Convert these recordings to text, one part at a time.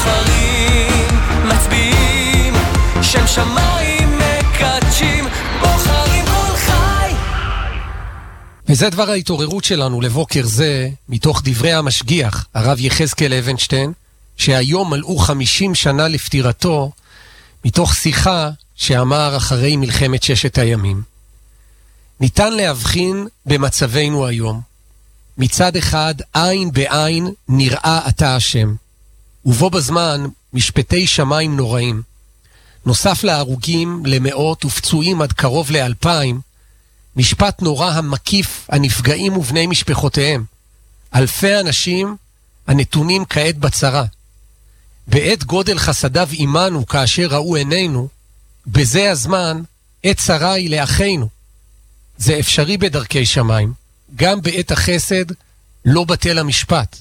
בוחרים, מצביעים, שם שמיים מקדשים, בוחרים כל חי. וזה דבר ההתעוררות שלנו לבוקר זה, מתוך דברי המשגיח, הרב יחזקאל אבנשטיין, שהיום מלאו 50 שנה לפטירתו, מתוך שיחה שאמר אחרי מלחמת ששת הימים. ניתן להבחין במצבנו היום. מצד אחד, עין בעין נראה אתה השם, ובו בזמן משפטי שמיים נוראים. נוסף להרוגים, למאות ופצועים עד קרוב ל2,000, משפט נורא המקיף הנפגעים ובני משפחותיהם. אלפי אנשים הנתונים כעת בצרה. בעת גודל חסדיו עמנו כאשר ראו עינינו, בזה הזמן עת צרה היא לאחינו. זה אפשרי בדרכי שמיים, גם בעת החסד לא בטל המשפט.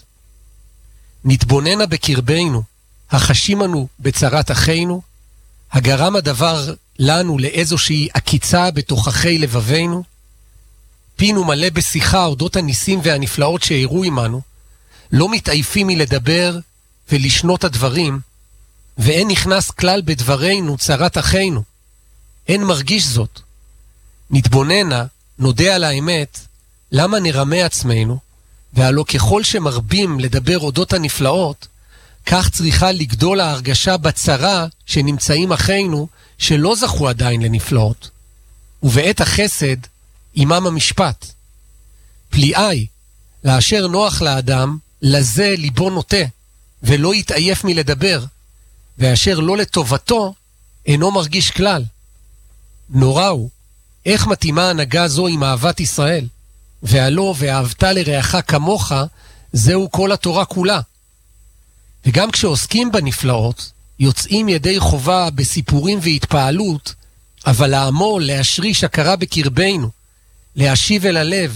נתבוננה בקרבנו, החשימנו בצרת אחינו, הגרם הדבר לנו לאיזושהי עקיצה בתוככי לבבינו, פינו מלא בשיחה אודות הניסים והנפלאות שהירו עמנו, לא מתעייפים מלדבר ולשנות הדברים, ואין נכנס כלל בדברינו צרת אחינו. אין מרגיש זאת. נתבוננה, נודה על האמת, למה נרמה עצמנו, והלא ככל שמרבים לדבר אודות הנפלאות, כך צריכה לגדול ההרגשה בצרה שנמצאים אחינו שלא זכו עדיין לנפלאות. ובעת החסד, עמם המשפט. פליאי, לאשר נוח לאדם, לזה ליבו נוטה, ולא יתעייף מלדבר, ואשר לא לטובתו, אינו מרגיש כלל. נורא הוא, איך מתאימה הנהגה זו עם אהבת ישראל, והלא ואהבת לרעך כמוך, זהו כל התורה כולה. וגם כשעוסקים בנפלאות, יוצאים ידי חובה בסיפורים והתפעלות, אבל לעמול, להשריש הכרה בקרבנו, להשיב אל הלב,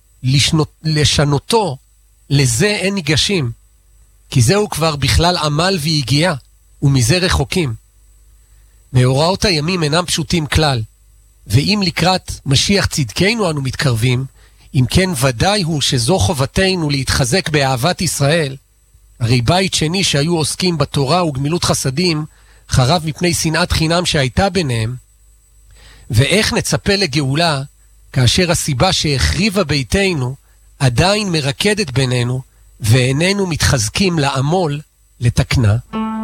לשנותו, לזה אין ניגשים, כי זהו כבר בכלל עמל והגיעה, ומזה רחוקים. מאורעות הימים אינם פשוטים כלל, ואם לקראת משיח צדקנו אנו מתקרבים, אם כן ודאי הוא שזו חובתנו להתחזק באהבת ישראל. הרי בית שני שהיו עוסקים בתורה וגמילות חסדים, חרב מפני שנאת חינם שהייתה ביניהם. ואיך נצפה לגאולה, כאשר הסיבה שהחריבה ביתנו, עדיין מרקדת בינינו, ואיננו מתחזקים לעמול לתקנה.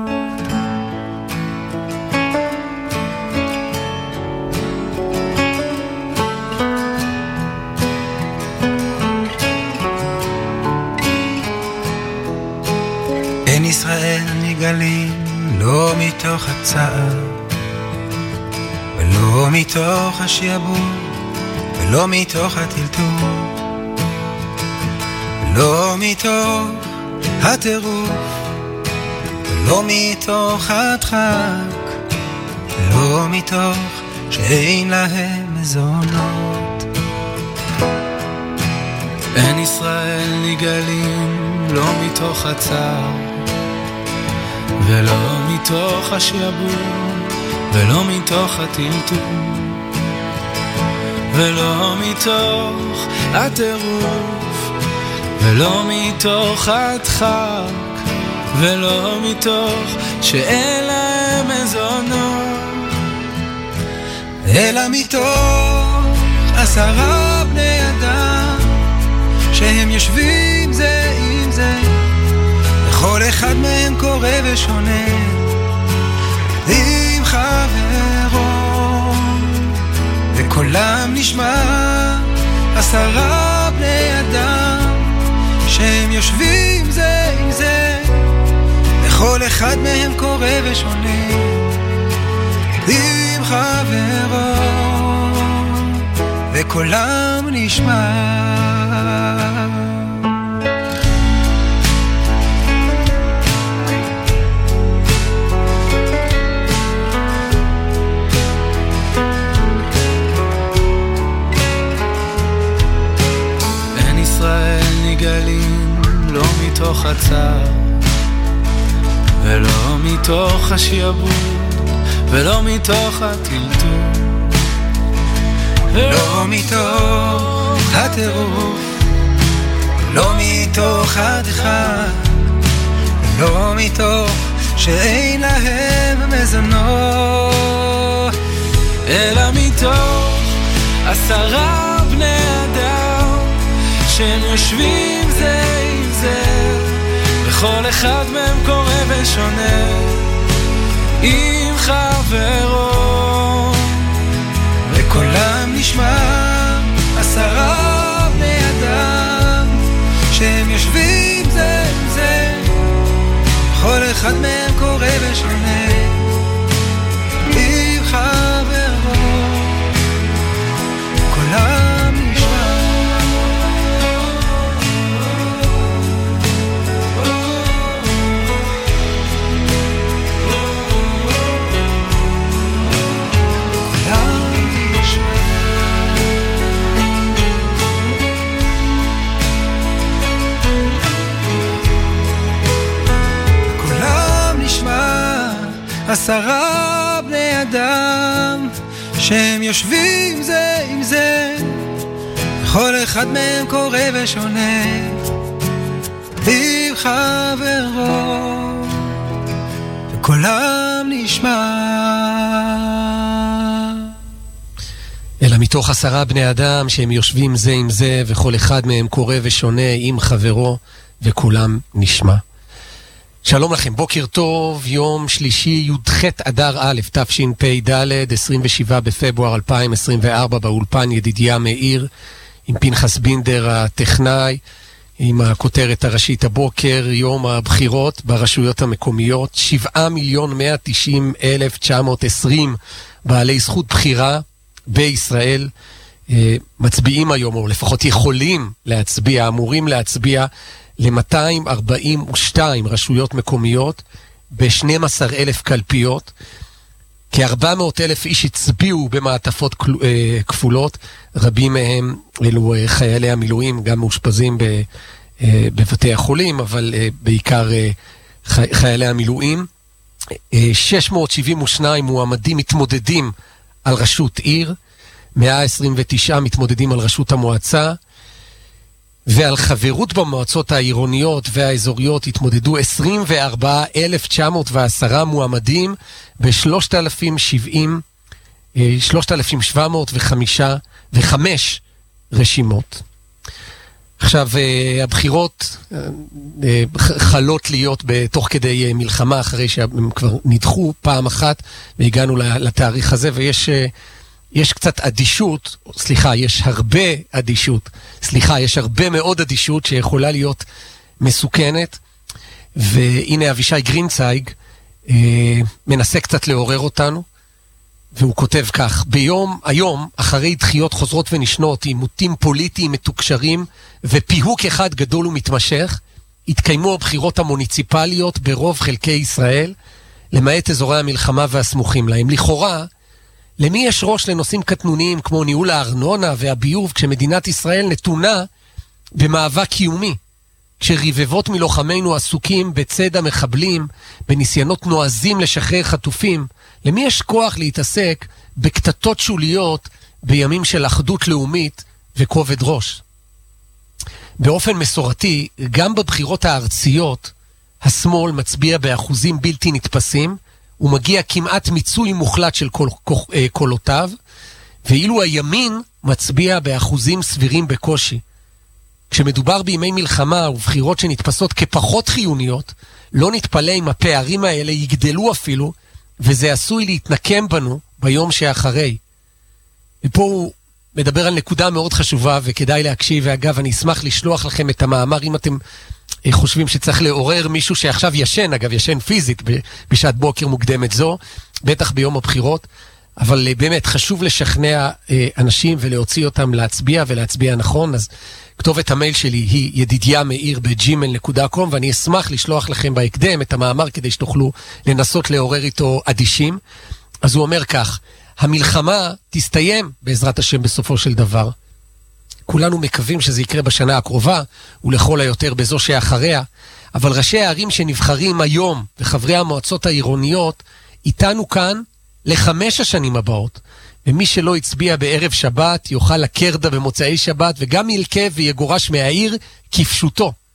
אין ישראל נגלים לא מתוך הצער, ולא מתוך השיעבוד, ולא מתוך הטלטול, לא מתוך הטירוף, לא מתוך הדחק, לא מתוך שאין להם מזונות. אין ישראל נגלים לא מתוך הצער, ולא מתוך השיעבוד, ולא מתוך הטלטול, ולא מתוך הטירוף, ולא מתוך הדחק, ולא מתוך שאין להם מזונות, אלא מתוך 10 בני אדם שהם יושבים זה עם זה, וכל אחד מהם קורא ושונה עם חברו, וקולם נשמע 10 בני אדם שהם יושבים זה עם זה, וכל אחד מהם קורא ושונה עם חברו, וקולם נשמע. נגלים לא מתוך הצער, ולא מתוך השיעבוד, ולא מתוך הטלטול, לא מתוך הטירוף, לא מתוך הדחק, לא מתוך שאין להם מזונות, אלא מתוך 10 בני אדם שהם יושבים זה עם זה, וכל אחד מהם קורא ושונה עם חברו, וקולם נשמע 10 בני אדם שהם יושבים זה עם זה, כל אחד מהם קורא ושונה עם חברו, קולם נשמע. קולם נשמע 10 בני אדם שהם יושבים זה עם זה, כל אחד מהם קורא ושונה עם חברו, וקולם נשמע. אלא מתוך 10 בני אדם שהם יושבים זה עם זה, וכל אחד מהם קורא ושונה עם חברו, וכולם נשמע. שלום לכם, בוקר טוב, יום שלישי, י"ח אדר א', תשפ"ד, 27 בפברואר 2024, באולפן ידידיה מאיר, עם פנחס בינדר הטכנאי, עם הכותרת הראשית הבוקר, יום הבחירות ברשויות המקומיות, 7,190,920 בעלי זכות בחירה בישראל מצביעים היום, או לפחות יכולים להצביע, אמורים להצביע ל-242 רשויות מקומיות ב-12,000 קלפיות. כ-400,000 איש הצביעו במעטפות כפולות, רבים מהם אלו חיילי המילואים, גם מאושפזים בבתי החולים, אבל בעיקר חיילי המילואים. 672 מועמדים מתמודדים על רשות עיר, 129 מתמודדים על רשות המועצה, ועל חברות במועצות העירוניות והאזוריות התמודדו 24,910 מועמדים ב-3,705 רשימות. עכשיו, הבחירות חלות להיות בתוך כדי מלחמה, אחרי שהם כבר נדחו פעם אחת והגענו לתאריך הזה, ויש קצת אדישות, יש הרבה מאוד אדישות שיכולה להיות מסוכנת, והנה אבישי גרינצייג מנסה קצת לעורר אותנו, והוא כותב כך: היום, אחרי דחיות חוזרות ונשנות, עימותים פוליטיים מתוקשרים ופיהוק אחד גדול ומתמשך, התקיימו הבחירות המוניציפליות ברוב חלקי ישראל, למעט אזורי המלחמה והסמוכים להם. לכאורה, למי יש ראש לנושאים קטנוניים כמו ניהול הארנונה והביוב, כשמדינת ישראל נתונה במאבק קיומי, כשרבבות מלוחמינו עסוקים בצד המחבלים, בניסיונות נועזים לשחרר חטופים? למי יש כוח להתעסק בקטטות שוליות בימים של אחדות לאומית וכובד ראש? באופן מסורתי, גם בבחירות הארציות, השמאל מצביע באחוזים בלתי נתפסים, הוא מגיע כמעט מיצוי מוחלט של קולותיו, ואילו הימין מצביע באחוזים סבירים בקושי. כשמדובר בימי מלחמה ובחירות שנתפסות כפחות חיוניות, לא נתפלא אם הפערים האלה יגדלו אפילו, וזה עשוי להתנקם בנו ביום שאחרי. ופה הוא מדבר על נקודה מאוד חשובה וכדאי להקשיב, ואגב אני אשמח לשלוח לכם את המאמר אם אתם חושבים שצריך לעורר מישהו שעכשיו ישן, אגב ישן פיזית בשעת בוקר מוקדמת זו, בטח ביום הבחירות, אבל באמת חשוב לשכנע אנשים ולהוציא אותם להצביע ולהצביע נכון. אז כתובת המייל שלי היא ידידיה@gmail.com, ואני אשמח לשלוח לכם בהקדם את המאמר כדי שתוכלו לנסות לעורר איתו אדישים. אז הוא אומר כך: המלחמה תסתיים בעזרת השם בסופו של דבר. כולנו מקווים שזה יקרה בשנה הקרובה, ולכל היותר בזו שאחריה, אבל ראשי הערים שנבחרים היום וחברי המועצות העירוניות איתנו כאן ל5 השנים הבאות, ומי שלא הצביע בערב שבת יוכל לקרדה במוצאי שבת, וגם ילכה ויגורש מהעיר כפשוטו.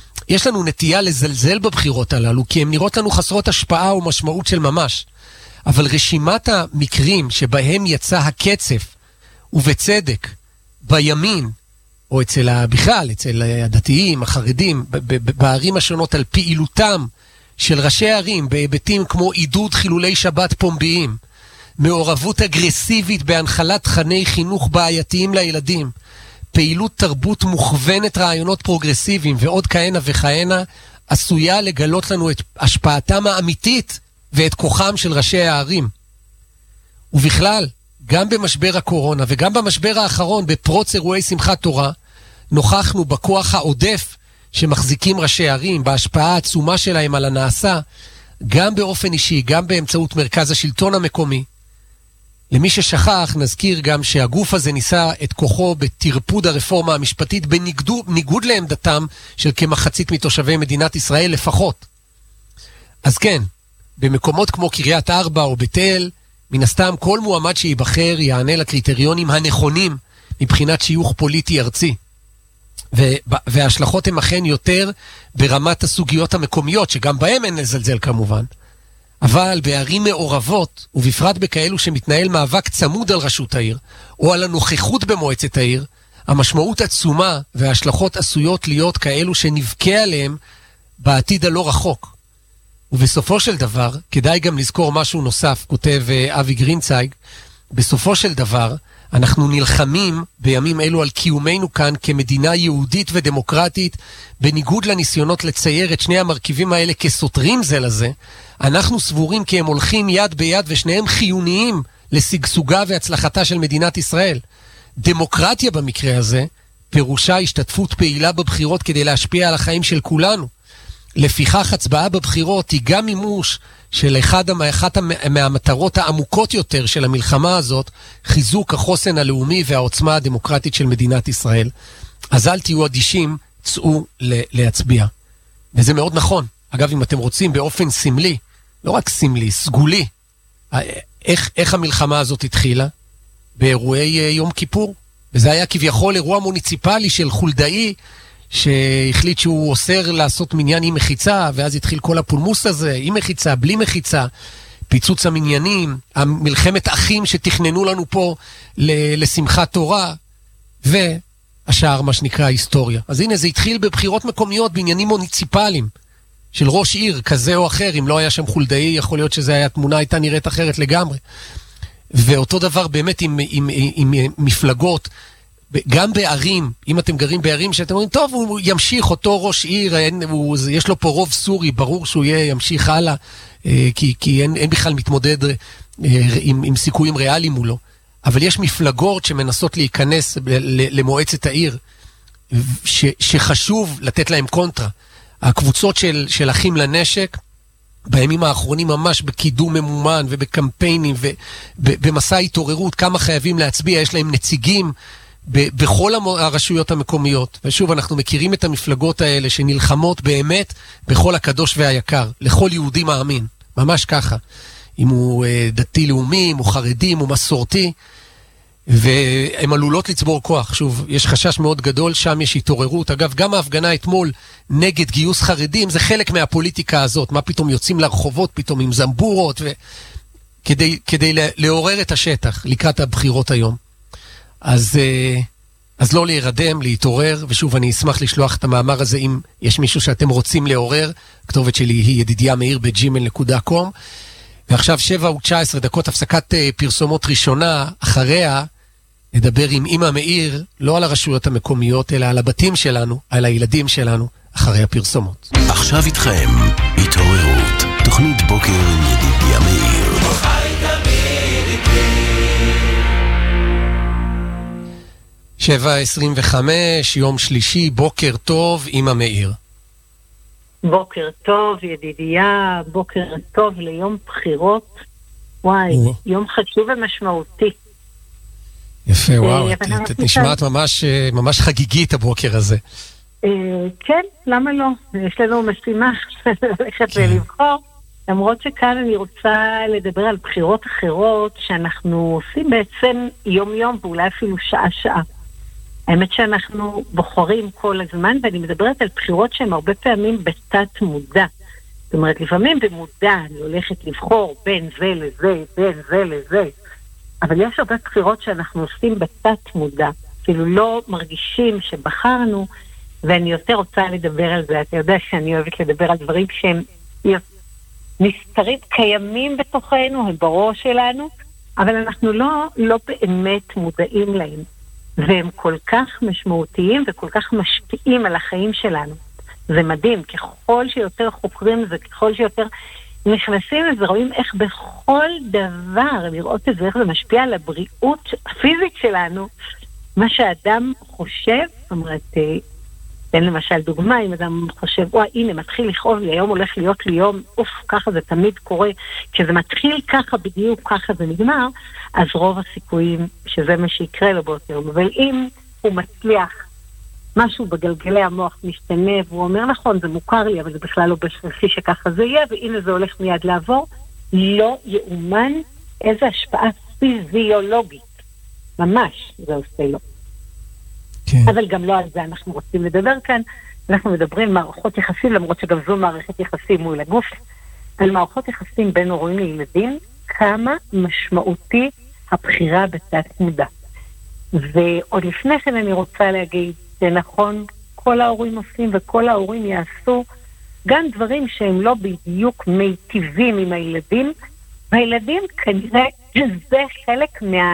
יש לנו נטייה לזלזל בבחירות הללו, כי הן נראות לנו חסרות השפעה ומשמעות של ממש. אבל רשימת המקרים שבהם יצא הקצף, ובצדק, בימין, או בכלל, אצל הדתיים, החרדים, בערים השונות על פעילותם של ראשי ערים, בהיבטים כמו עידוד חילולי שבת פומביים, מעורבות אגרסיבית בהנחלת תכני חינוך בעייתיים לילדים, פעילות תרבות מוכוונת רעיונות פרוגרסיביים ועוד כהנה וכהנה, עשויה לגלות לנו את השפעתם האמיתית ואת כוחם של ראשי הערים. ובכלל, גם במשבר הקורונה וגם במשבר האחרון בפרוץ אירועי שמחת תורה, נוכחנו בכוח העודף שמחזיקים ראשי ערים, בהשפעה העצומה שלהם על הנעשה, גם באופן אישי, גם באמצעות מרכז השלטון המקומי. למי ששכח, נזכיר גם שהגוף הזה ניסה את כוחו בתרפוד הרפורמה המשפטית, בניגוד לעמדתם של כמחצית מתושבי מדינת ישראל לפחות. אז כן, במקומות כמו קריית ארבע או בית אל, מן הסתם כל מועמד שיבחר יענה לקריטריונים הנכונים מבחינת שיוך פוליטי ארצי. וההשלכות הן אכן יותר ברמת הסוגיות המקומיות, שגם בהם אין לזלזל כמובן. אבל בערים מעורבות, ובפרט בכאלו שמתנהל מאבק צמוד על רשות העיר, או על הנוכחות במועצת העיר, המשמעות עצומה וההשלכות עשויות להיות כאלו שנבכה עליהם בעתיד הלא רחוק. ובסופו של דבר, כדאי גם לזכור משהו נוסף, כותב אבי גרינצייג, בסופו של דבר, אנחנו נלחמים בימים אלו על קיומנו כאן כמדינה יהודית ודמוקרטית, בניגוד לניסיונות לצייר את שני המרכיבים האלה כסותרים זה לזה. אנחנו סבורים כי הם הולכים יד ביד ושניהם חיוניים לשגשוגה והצלחתה של מדינת ישראל. דמוקרטיה במקרה הזה, פירושה השתתפות פעילה בבחירות כדי להשפיע על החיים של כולנו. לפיכך הצבעה בבחירות היא גם מימוש של אחת מהמטרות העמוקות יותר של המלחמה הזאת, חיזוק החוסן הלאומי והעוצמה הדמוקרטית של מדינת ישראל. אז אל תהיו אדישים, צאו להצביע. וזה מאוד נכון. אגב, אם אתם רוצים באופן סמלי, לא רק סמלי, סגולי, איך המלחמה הזאת התחילה? באירועי יום כיפור. וזה היה כביכול אירוע מוניציפלי של חולדאי, שהחליט שהוא אוסר לעשות מניין עם מחיצה, ואז התחיל כל הפולמוס הזה, עם מחיצה, בלי מחיצה, פיצוץ המניינים, המלחמת אחים שתכננו לנו פה לשמחת תורה, והשאר מה שנקרא היסטוריה. אז הנה, זה התחיל בבחירות מקומיות, בעניינים מוניציפליים, של ראש עיר כזה או אחר. אם לא היה שם חולדאי, יכול להיות התמונה הייתה נראית אחרת לגמרי. ואותו דבר באמת עם מפלגות, גם בערים, אם אתם גרים בערים שאתם אומרים, טוב, הוא ימשיך, אותו ראש עיר, יש לו פה רוב סורי, ברור שהוא ימשיך הלאה, כי אין בכלל מתמודד עם סיכויים ריאליים מולו. אבל יש מפלגות שמנסות להיכנס למועצת העיר, שחשוב לתת להם קונטרה. הקבוצות של אחים לנשק, בימים האחרונים ממש בקידום ממומן ובקמפיינים ובמסע התעוררות, כמה חייבים להצביע, יש להם נציגים בכל הרשויות המקומיות. ושוב, אנחנו מכירים את המפלגות האלה שנלחמות באמת בכל הקדוש והיקר, לכל יהודי מאמין, ממש ככה. אם הוא דתי לאומי, אם הוא חרדי, אם הוא מסורתי, והן עלולות לצבור כוח. שוב, יש חשש מאוד גדול, שם יש התעוררות. אגב, גם ההפגנה אתמול נגד גיוס חרדים, זה חלק מהפוליטיקה הזאת. מה פתאום יוצאים לרחובות, פתאום עם זמבורות, כדי לעורר את השטח לקראת הבחירות היום. אז לא להירדם, להתעורר, ושוב אני אשמח לשלוח את המאמר הזה אם יש מישהו שאתם רוצים לעורר. הכתובת שלי היא yedidia.meir@gmail.com. ועכשיו 7:19 הפסקת פרסומות ראשונה. אחריה נדבר עם אמא מאיר, לא על הרשויות המקומיות, אלא על הבתים שלנו, על הילדים שלנו, אחרי הפרסומות. עכשיו איתכם, התעוררות, תוכנית בוקר עם ידידיה מאיר. 7:25, יום שלישי, בוקר טוב, אמא מאיר. בוקר טוב, ידידיה, בוקר טוב ליום בחירות. וואי, יום חשוב ומשמעותי. יפה, וואו, את נשמעת ממש חגיגית הבוקר הזה. כן, למה לא? יש לנו משימה ללכת ולבחור. למרות שכאן אני רוצה לדבר על בחירות אחרות שאנחנו עושים בעצם יום-יום ואולי אפילו שעה-שעה. האמת שאנחנו בוחרים כל הזמן, ואני מדברת על בחירות שהן הרבה פעמים בתת מודע. זאת אומרת, לפעמים במודע אני הולכת לבחור בין זה לזה, בין זה לזה. אבל יש הרבה בחירות שאנחנו עושים בתת מודע. אפילו לא מרגישים שבחרנו, ואני יותר רוצה לדבר על זה. אתה יודע שאני אוהבת לדבר על דברים שהם נסתרים, קיימים בתוכנו, הם בראש שלנו, אבל אנחנו לא באמת מודעים להם. והם כל כך משמעותיים וכל כך משפיעים על החיים שלנו. זה מדהים, ככל שיותר חוקרים זה, ככל שיותר נכנסים לזה, רואים איך בכל דבר, לראות את זה, איך זה משפיע על הבריאות הפיזית שלנו, מה שאדם חושב, זאת אומרת, תן למשל דוגמה, אם אדם חושב, הנה, מתחיל לכאוב לי, היום הולך להיות לי יום, ככה זה תמיד קורה, כשזה מתחיל ככה, בדיוק ככה זה נגמר, אז רוב הסיכויים שזה מה שיקרה לו באותו יום. אבל אם הוא מצליח, משהו בגלגלי המוח משתנה, והוא אומר, נכון, זה מוכר לי, אבל זה בכלל לא בשרחי שככה זה יהיה, והנה זה הולך מיד לעבור, לא יאומן איזו השפעה פיזיולוגית. ממש, זה עושה לו. כן. אבל גם לא על זה אנחנו רוצים לדבר כאן. אנחנו מדברים מערכות יחסים, למרות שגם זו מערכת יחסים מול הגוף, על מערכות יחסים בין הורים לילדים, כמה משמעותי הבחירה בתת מודע. ועוד לפני כן אני רוצה להגיד, שנכון, כל ההורים עושים וכל ההורים יעשו גם דברים שהם לא בדיוק מיטיבים עם הילדים, והילדים כנראה זה חלק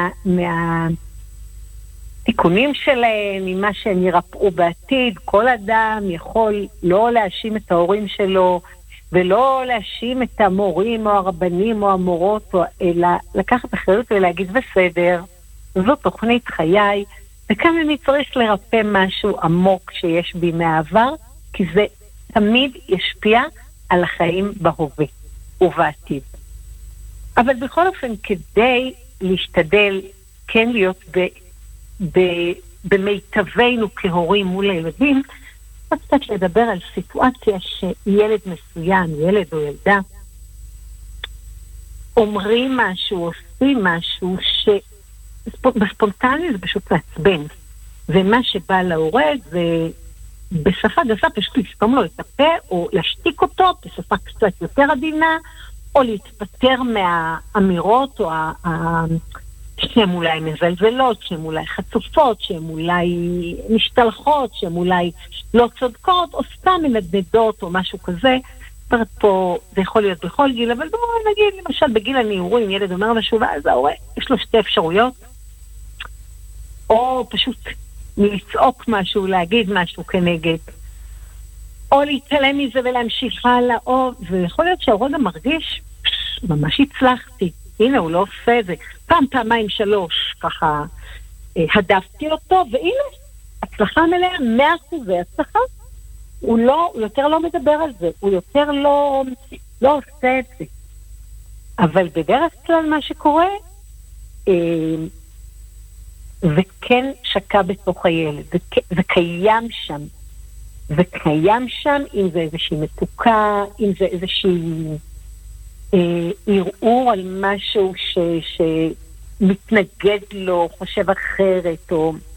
מהתיקונים שלהם, ממה שהם ירפאו בעתיד. כל אדם יכול לא להאשים את ההורים שלו, ולא להאשים את המורים או הרבנים או המורות, אלא לקחת אחריות ולהגיד בסדר, זו תוכנית חיי, וכאן אני צריך לרפא משהו עמוק שיש בי מהעבר, כי זה תמיד ישפיע על החיים בהווה ובעתיד. אבל בכל אופן, כדי להשתדל כן להיות במיטבנו כהורים מול הילדים, קצת לדבר על סיטואציה שילד מסוים, ילד או ילדה, אומרים משהו, עושים משהו בספונטני זה פשוט לעצבן. ומה שבא להורה זה בשפה גסה פשוט לסתום לו את הפה, או להשתיק אותו בשפה קצת יותר עדינה, או להתפטר מהאמירות, או שהן אולי מזלזלות, שהן אולי חצופות, שהן אולי משתלחות, שהן אולי לא צודקות, או סתם מנדנדות, או משהו כזה. זאת פה, זה יכול להיות בכל גיל, אבל בואו נגיד, למשל בגיל הנעורים, ילד אומר משהו, ואז ההורה, יש לו שתי אפשרויות, או פשוט לצעוק משהו, להגיד משהו כנגד, או להתעלם מזה ולהמשיך הלאה, או, ויכול להיות שההורה גם מרגיש, ממש הצלחתי, הנה הוא לא עושה את זה, פעמיים 3, ככה הדפתי אותו, והנה, הצלחה מלאה, 100% הצלחה, הוא יותר לא מדבר על זה, הוא יותר לא עושה את זה. אבל בדרך כלל מה שקורה, זה כן שקע בתוך הילד, זה קיים שם. זה קיים שם, אם זה איזושהי מתוקה, אם זה איזושהי ערעור על משהו שמתנגד לו, חושב אחרת,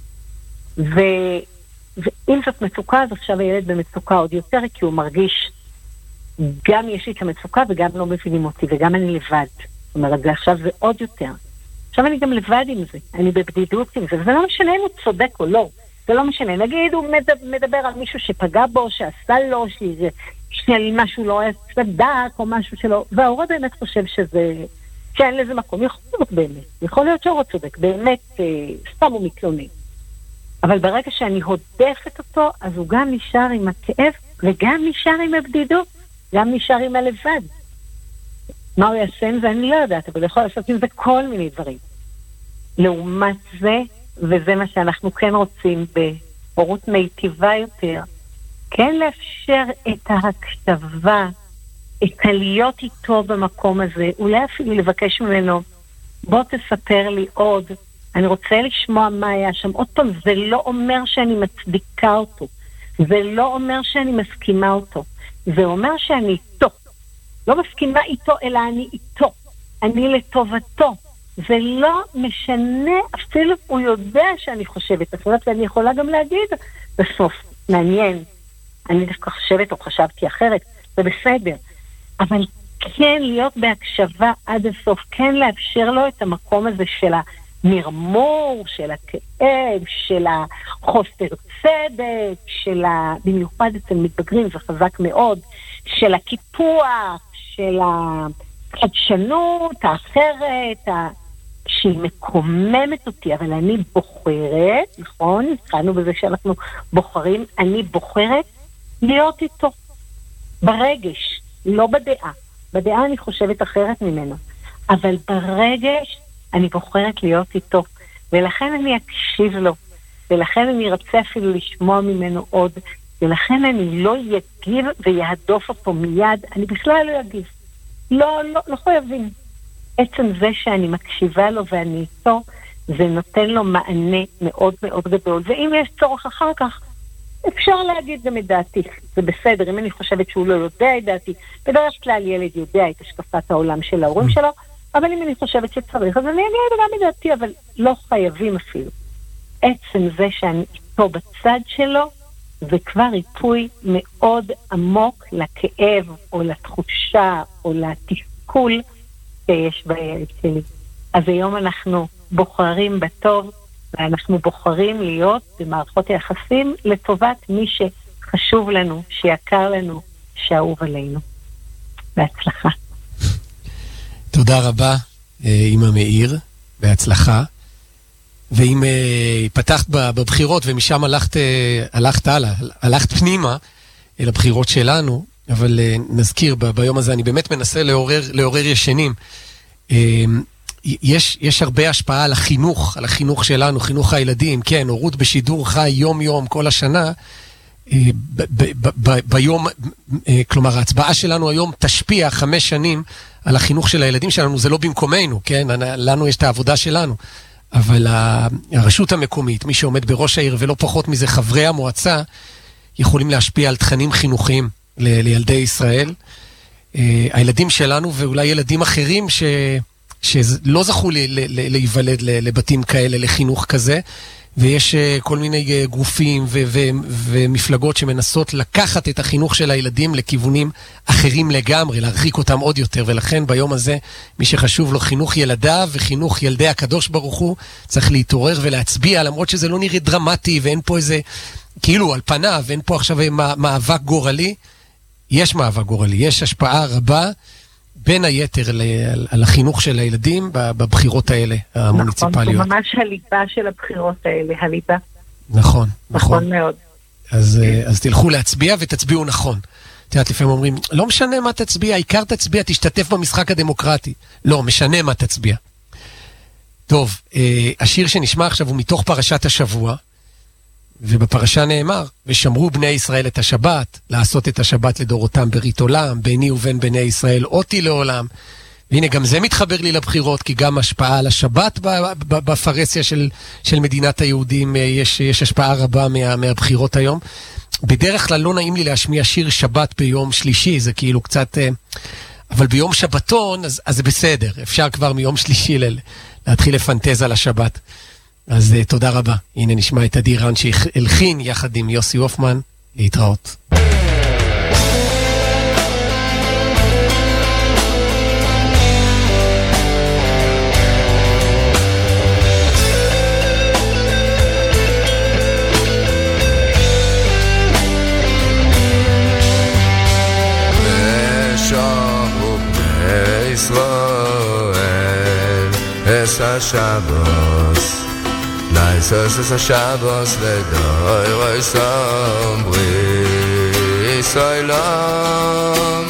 ואם זאת מצוקה, אז עכשיו הילד במצוקה עוד יותר, כי הוא מרגיש, גם יש לי את המצוקה וגם לא מבינים אותי, וגם אני לבד. זאת אומרת, זה עכשיו זה עוד יותר. עכשיו אני גם לבד עם זה, אני בבדידות עם זה, וזה לא משנה אם הוא צודק או לא. זה לא משנה, נגיד הוא מדבר על מישהו שפגע בו, שעשה לו, שמשהו לא היה צדק או משהו שלא, וההורה באמת חושב שאין לזה מקום. יכול להיות באמת, יכול להיות שההורה צודק, באמת סתם הוא מתלונן. אבל ברגע שאני הודפת אותו, אז הוא גם נשאר עם הכאב, וגם נשאר עם הבדידות, גם נשאר עם הלבד. מה הוא יעשה עם זה? אני לא יודעת, אבל יכול לעשות עם זה כל מיני דברים. לעומת זה, וזה מה שאנחנו כן רוצים בהורות מיטיבה יותר, כן לאפשר את ההקשבה, את הלהיות איתו במקום הזה, אולי אפילו לבקש ממנו, בוא תספר לי עוד, אני רוצה לשמוע מה היה שם. עוד פעם, זה לא אומר שאני מצדיקה אותו, זה לא אומר שאני מסכימה אותו, זה אומר שאני איתו. לא מסכימה איתו, אלא אני איתו. אני לטובתו. זה לא משנה, אפילו הוא יודע שאני חושבת אחרת, ואני יכולה גם להגיד בסוף, מעניין, אני דווקא חושבת או חשבתי אחרת, זה בסדר, אבל כן להיות בהקשבה עד הסוף, כן לאפשר לו את המקום הזה של המרמור, של הכאב, של החוסר צדק, של במיוחד אצל מתבגרים, זה חזק מאוד, של הקיפוח, של החדשנות, האחרת, שהיא מקוממת אותי, אבל אני בוחרת, נכון? התחלנו בזה שאנחנו בוחרים, אני בוחרת להיות איתו ברגש, לא בדעה. בדעה אני חושבת אחרת ממנו, אבל ברגש אני בוחרת להיות איתו, ולכן אני אקשיב לו, ולכן אני רוצה אפילו לשמוע ממנו עוד, ולכן אני לא יגיב ויהדוף אותו מיד, אני בכלל לא יגיב. לא חייבים. עצם זה שאני מקשיבה לו ואני איתו, זה נותן לו מענה מאוד מאוד גדול, ואם יש צורך אחר כך, אפשר להגיד גם את דעתי, זה בסדר, אם אני חושבת שהוא לא יודע את דעתי, בדרך כלל ילד יודע את השקפת העולם של ההורים שלו, אבל אם אני חושבת שצריך, אז אני אגיד גם את דעתי, אבל לא חייבים אפילו. עצם זה שאני איתו בצד שלו, זה כבר ריפוי מאוד עמוק לכאב, או לתחושה, או לתסכול שיש בילד שלי. אז היום אנחנו בוחרים בטוב, ואנחנו בוחרים להיות במערכות היחסים לטובת מי שחשוב לנו, שיקר לנו, שאהוב עלינו. בהצלחה. תודה רבה, אמא מאיר, בהצלחה. ואם פתחת בבחירות ומשם הלכת הלאה, הלכת פנימה אל הבחירות שלנו, אבל נזכיר, ביום הזה אני באמת מנסה לעורר ישנים. יש הרבה השפעה על החינוך שלנו, חינוך הילדים, כן, הורות בשידור חי יום כל השנה, ביום, כלומר ההצבעה שלנו היום תשפיע 5 שנים על החינוך של הילדים שלנו, זה לא במקומנו, כן, לנו יש את העבודה שלנו, אבל הרשות המקומית, מי שעומד בראש העיר ולא פחות מזה חברי המועצה, יכולים להשפיע על תכנים חינוכיים לילדי ישראל, הילדים שלנו ואולי ילדים אחרים שלא זכו להיוולד לבתים כאלה, לחינוך כזה, ויש כל מיני גופים ומפלגות שמנסות לקחת את החינוך של הילדים לכיוונים אחרים לגמרי, להרחיק אותם עוד יותר, ולכן ביום הזה מי שחשוב לו חינוך ילדיו וחינוך ילדי הקדוש ברוך הוא, צריך להתעורר ולהצביע, למרות שזה לא נראה דרמטי ואין פה איזה, כאילו על פניו, ואין פה עכשיו מאבק גורלי, יש מאבק גורלי, יש השפעה רבה, בין היתר על החינוך של הילדים בבחירות האלה, המוניציפליות. נכון, ממש הליבה של הבחירות האלה, הליבה. נכון. נכון מאוד. אז תלכו להצביע ותצביעו נכון. תראה, לפעמים אומרים, לא משנה מה תצביע, העיקר תצביע, תשתתף במשחק הדמוקרטי. לא, משנה מה תצביע. טוב, השיר שנשמע עכשיו הוא מתוך פרשת השבוע, ובפרשה נאמר, ושמרו בני ישראל את השבת, לעשות את השבת לדורותם ברית עולם, ביני ובין בני ישראל אותי לעולם, והנה גם זה מתחבר לי לבחירות, כי גם השפעה על השבת בפרסיה של מדינת היהודים, יש השפעה רבה מהבחירות היום. בדרך כלל לא נעים לי להשמיע שיר שבת ביום שלישי, זה כאילו קצת, אבל ביום שבתון, אז זה בסדר, אפשר כבר מיום שלישי להתחיל לפנטז על השבת. אז תודה רבה. הנה נשמע את עדי רן שהלחין יחד עם יוסי הופמן. להתראות. ושרו בני ישראל את השבוס Naisos es a Shabbos ledoy roisam bri Soilam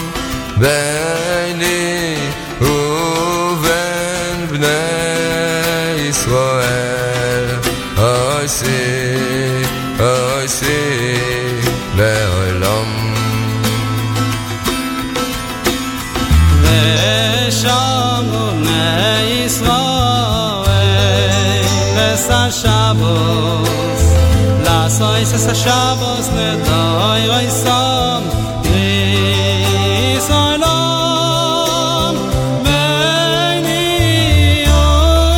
Beini uven bnei Yisrael Oisi leolam Veshamu bnei Yisrael Shabbos La sois es a Shabbos Le doi roisam Yisraelam Beini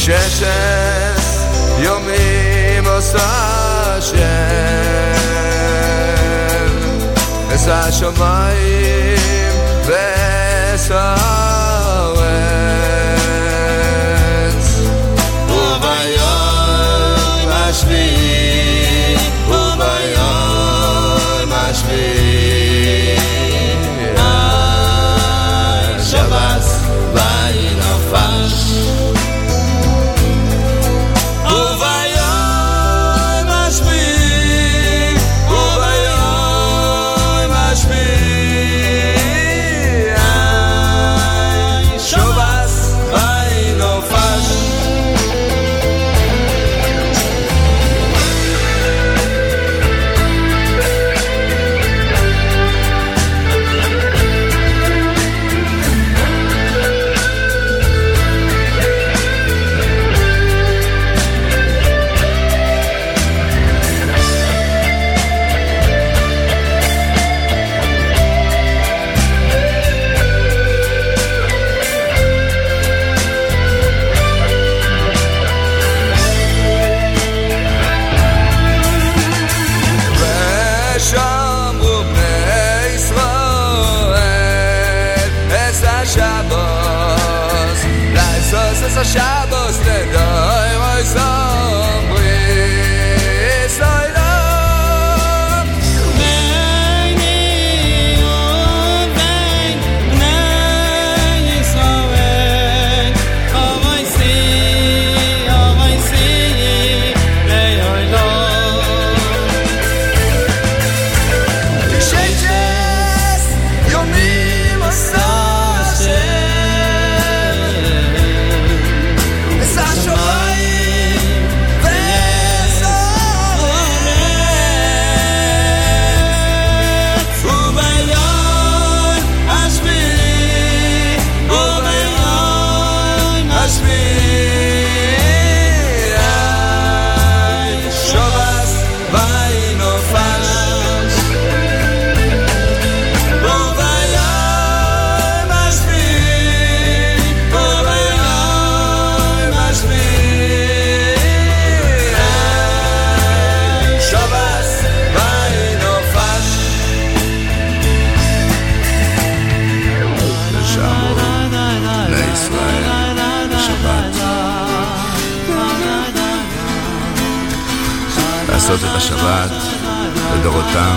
ששת יומים עושה השם את השמיים ואת הארץ וביום השביעי וביום השביעי השבת וינפש וביום השביעי וביום השביעי השבת וינפש ושמרו בני ישראל את השבוס לעשות את השבוס לדוי רוי סומרי סוילום ביני ובין בני ישראל אוי סי ליולום ששת יומים עושה את השמיים ואת הארץ וביום השביעי וביום השביעי השבת וינפש וביום השביעי וביום השביעי השבת וינפש ושמרו בני ישראל בשבת לעשות את השבת לדורותם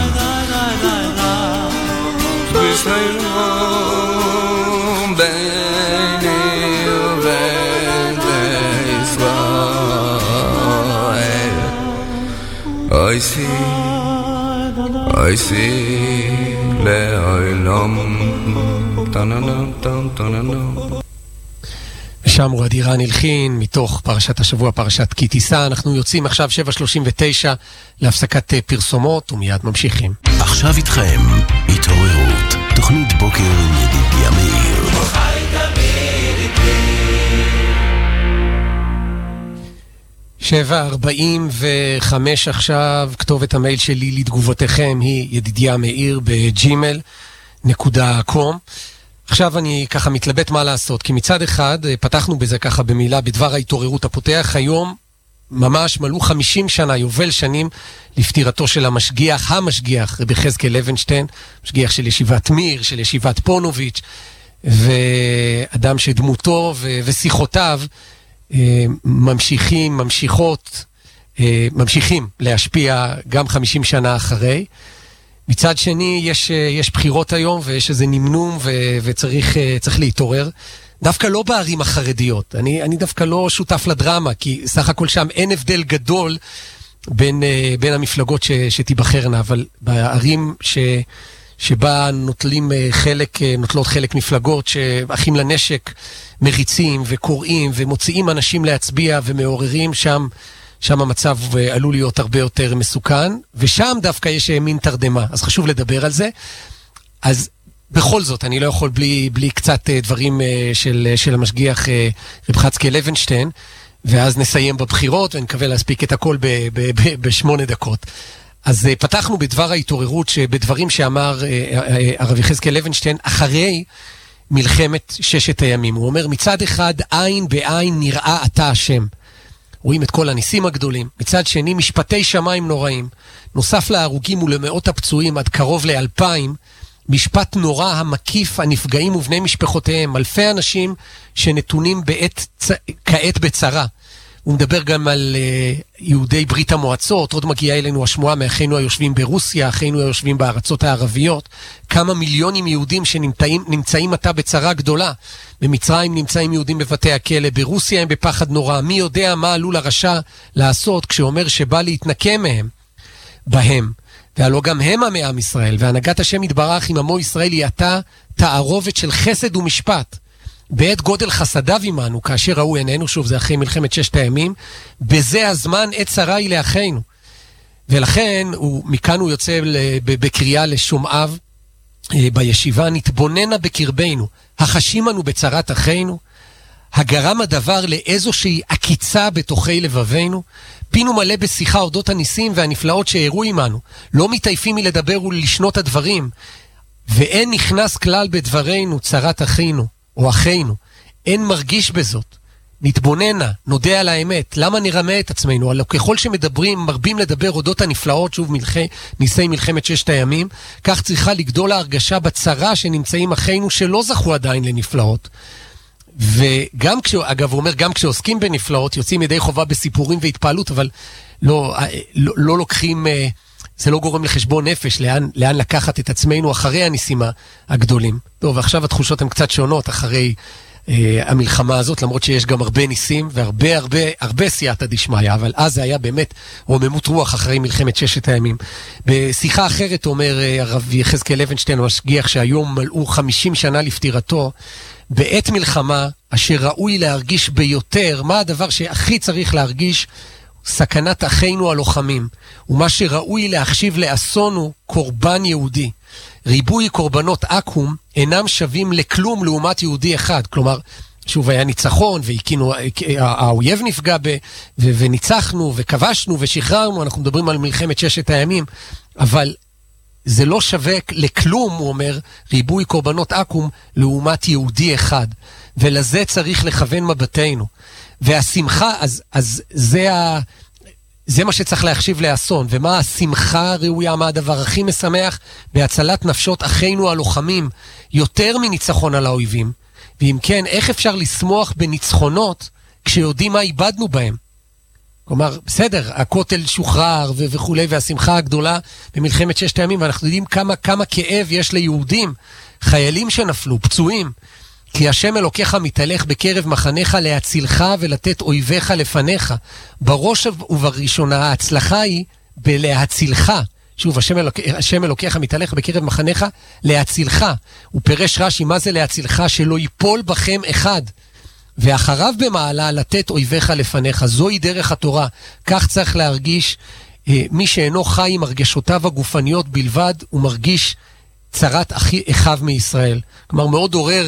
בשלום ביני ובין בני ישראל אוי סי לעולם טננם טננם טננם ושם הוא אדירן הלחין מתוך פרשת השבוע, פרשת כי תישא. אנחנו יוצאים עכשיו 7:39 להפסקת פרסומות ומיד ממשיכים. עכשיו איתכם התעוררות, תוכנית בוקר עם ידידיה מאיר. 7:45 עכשיו, כתובת המייל שלי לתגובותיכם היא ידידיה מאיר ב@gmail.com. עכשיו אני ככה מתלבט מה לעשות, כי מצד אחד פתחנו בזה ככה במילה בדבר ההתעוררות הפותח. היום ממש מלאו 50 שנה, יובל שנים לפטירתו של המשגיח רבי יחזקאל לוינשטיין, משגיח של ישיבת מיר, של ישיבת פונוביץ', ואדם שדמותו ושיחותיו ממשיכים להשפיע גם 50 שנה אחרי. מצד שני יש בחירות היום ויש איזה נמנום וצריך להתעורר. דווקא לא בערים החרדיות, אני דווקא לא שותף לדרמה, כי סך הכל שם אין הבדל גדול בין המפלגות שתיבחרנה, אבל בערים שבה נוטלות חלק מפלגות שאחים לנשק מריצים וקוראים ומוציאים אנשים להצביע ומעוררים, שם המצב עלול להיות הרבה יותר מסוכן, ושם דווקא יש מין תרדמה, אז חשוב לדבר על זה. אז בכל זאת, אני לא יכול בלי קצת דברים של המשגיח רבי יחזקאל לוינשטיין, ואז נסיים בבחירות, ונקווה להספיק את הכל ב8 דקות. אז פתחנו בדבר ההתעוררות, שבדברים שאמר הרב יחזקאל לוינשטיין, אחרי מלחמת ששת הימים. הוא אומר, מצד אחד, עין בעין נראה אתה השם. רואים את כל הניסים הגדולים. מצד שני, משפטי שמיים נוראים. נוסף להרוגים ולמאות הפצועים עד קרוב ל2,000, משפט נורא המקיף הנפגעים ובני משפחותיהם. אלפי אנשים שנתונים כעת בצרה. הוא מדבר גם על יהודי ברית המועצות, עוד מגיעה אלינו השמועה מאחינו היושבים ברוסיה, אחינו היושבים בארצות הערביות, כמה מיליונים יהודים שנמצאים עתה בצרה גדולה. במצרים נמצאים יהודים בבתי הכלא, ברוסיה הם בפחד נורא. מי יודע מה עלול הרשע לעשות כשאומר שבא להתנקם בהם. והלא גם הם עמי עם ישראל, והנהגת השם יתברך עם עמו ישראל היא עתה תערובת של חסד ומשפט. בעת גודל חסדיו עמנו, כאשר ראו עינינו, שוב זה אחרי מלחמת ששת הימים, בזה הזמן עת צרה היא לאחינו. ולכן מכאן הוא יוצא בקריאה לשומעיו בישיבה, נתבוננה בקרבנו, החשים אנו בצרת אחינו, הגרם הדבר לאיזושהי עקיצה בתוכי לבבינו, פינו מלא בשיחה אודות הניסים והנפלאות שהראו עמנו, לא מתעייפים מלדבר ולשנות הדברים, ואין נכנס כלל בדברינו צרת אחינו או אחינו, אין מרגיש בזאת. נתבוננה, נודה על האמת, למה נרמה את עצמנו? הלא ככל שמדברים, מרבים לדבר אודות הנפלאות, שוב ניסי מלחמת ששת הימים, כך צריכה לגדול ההרגשה בצרה שנמצאים אחינו שלא זכו עדיין לנפלאות. וגם אגב הוא אומר, גם כשעוסקים בנפלאות, יוצאים ידי חובה בסיפורים והתפעלות, אבל לא לוקחים, זה לא גורם לחשבון נפש, לאן לקחת את עצמנו אחרי הניסים הגדולים. טוב, ועכשיו התחושות הן קצת שונות אחרי המלחמה הזאת, למרות שיש גם הרבה ניסים והרבה סייעתא דשמיא, אבל אז זה היה באמת רוממות רוח אחרי מלחמת ששת הימים. בשיחה אחרת אומר הרב יחזקאל לוינשטיין המשגיח שהיום מלאו 50 שנה לפטירתו, בעת מלחמה אשר ראוי להרגיש ביותר, מה הדבר שהכי צריך להרגיש? סכנת אחינו הלוחמים, ומה שראוי להחשיב לאסון הוא קורבן יהודי. ריבוי קורבנות אקום אינם שווים לכלום לעומת יהודי אחד. כלומר, שוב היה ניצחון, האויב נפגע וניצחנו וכבשנו ושחררנו, אנחנו מדברים על מלחמת ששת הימים, אבל זה לא שווה לכלום, הוא אומר, ריבוי קורבנות אקום לעומת יהודי אחד. ולזה צריך לכוון מבטנו. והשמחה, אז זה מה שצריך להחשיב לאסון. ומה השמחה הראויה, מה הדבר הכי משמח? בהצלת נפשות אחינו הלוחמים, יותר מניצחון על האויבים. ואם כן, איך אפשר לשמוח בניצחונות כשיודעים מה איבדנו בהם? כלומר, בסדר, הכותל שוחרר וכו', והשמחה הגדולה במלחמת ששת הימים, ואנחנו יודעים כמה כאב יש ליהודים, חיילים שנפלו, פצועים, כי השם אלוקיך מתהלך בקרב מחניך להצילך ולתת אויביך לפניך. בראש ובראשונה ההצלחה היא בלהצילך. שוב, השם אלוקיך מתהלך בקרב מחניך להצילך. הוא פירש רש"י, מה זה להצילך? שלא ייפול בכם אחד. ואחריו במעלה לתת אויביך לפניך. זוהי דרך התורה. כך צריך להרגיש מי שאינו חי עם הרגשותיו הגופניות בלבד, הוא מרגיש צרת אחיו מישראל. כלומר, מאוד עורר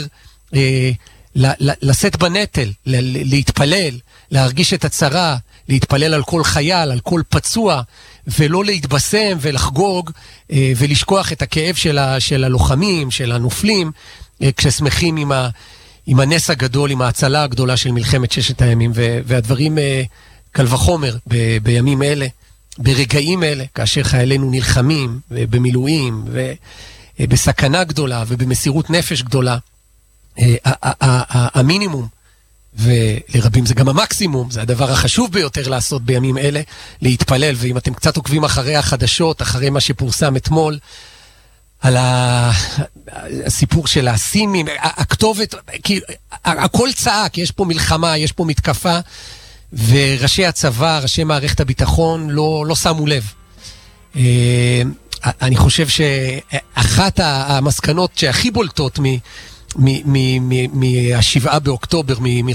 לשאת בנטל, להתפלל, להרגיש את הצרה, להתפלל על כל חייל, על כל פצוע, ולא להתבשם ולחגוג ולשכוח את הכאב של הלוחמים, של הנופלים, כששמחים עם הנס הגדול, עם ההצלה הגדולה של מלחמת ששת הימים. והדברים קל וחומר בימים אלה, ברגעים אלה, כאשר חיילינו נלחמים במילואים ובסכנה גדולה ובמסירות נפש גדולה, המינימום, ולרבים זה גם המקסימום, זה הדבר החשוב ביותר לעשות בימים אלה, להתפלל. ואם אתם קצת עוקבים אחרי החדשות, אחרי מה שפורסם אתמול, על הסיפור של הסימים, הכתובת, הכל צעק, יש פה מלחמה, יש פה מתקפה, וראשי הצבא, ראשי מערכת הביטחון לא שמו לב. אני חושב שאחת המסקנות שהכי בולטות מה-7 באוקטובר,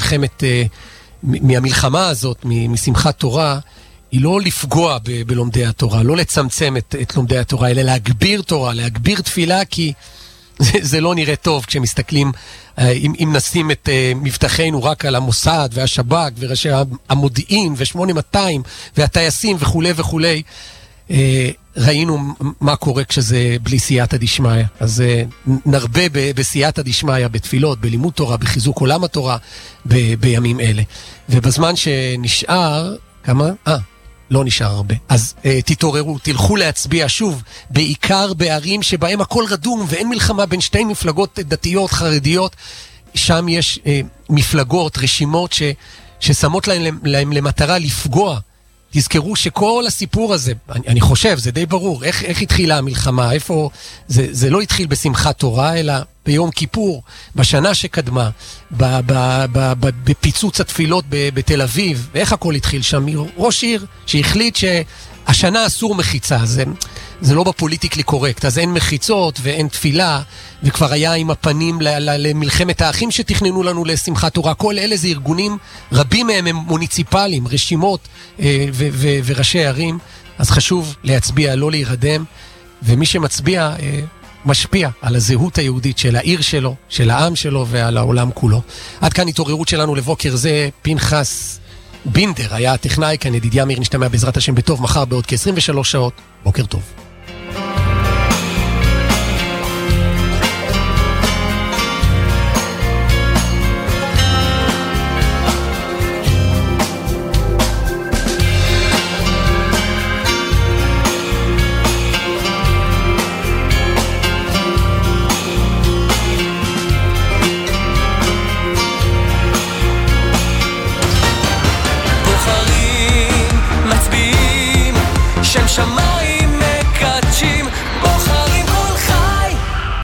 מהמלחמה הזאת, משמחת תורה, היא לא לפגוע בלומדי התורה, לא לצמצם את לומדי התורה, אלא להגביר תורה, להגביר תפילה, כי זה לא נראה טוב כשמסתכלים, אם נשים את מבטחנו רק על המוסד והשב"כ וראשי המודיעין ו8200 והטייסים וכו' וכו'. ראינו מה קורה כשזה בלי סייעתא דשמיא. אז נרבה בסייעתא דשמיא, בתפילות, בלימוד תורה, בחיזוק עולם התורה בימים אלה. ובזמן שנשאר, כמה? לא נשאר הרבה. אז תתעוררו, תלכו להצביע שוב, בעיקר בערים שבהם הכל רדום ואין מלחמה בין שתי מפלגות דתיות, חרדיות. שם יש מפלגות, רשימות ששמות להם למטרה לפגוע. תזכרו שכל הסיפור הזה, אני חושב, זה די ברור, איך התחילה המלחמה, איפה, זה לא התחיל בשמחת תורה, אלא ביום כיפור, בשנה שקדמה, בפיצוץ התפילות בתל אביב, ואיך הכל התחיל שם, ראש עיר שהחליט שהשנה אסור מחיצה, זה לא בפוליטיקלי קורקט, אז אין מחיצות ואין תפילה, וכבר היה עם הפנים למלחמת האחים שתכננו לנו לשמחת תורה. כל אלה זה ארגונים, רבים מהם הם מוניציפליים, רשימות וראשי ערים, אז חשוב להצביע, לא להירדם, ומי שמצביע משפיע על הזהות היהודית של העיר שלו, של העם שלו ועל העולם כולו. עד כאן התעוררות שלנו לבוקר זה. פנחס בינדר היה הטכנאי, כאן ידידיה מאיר, נשתמע בעזרת השם בטוב מחר בעוד כ-23 שעות. בוקר טוב.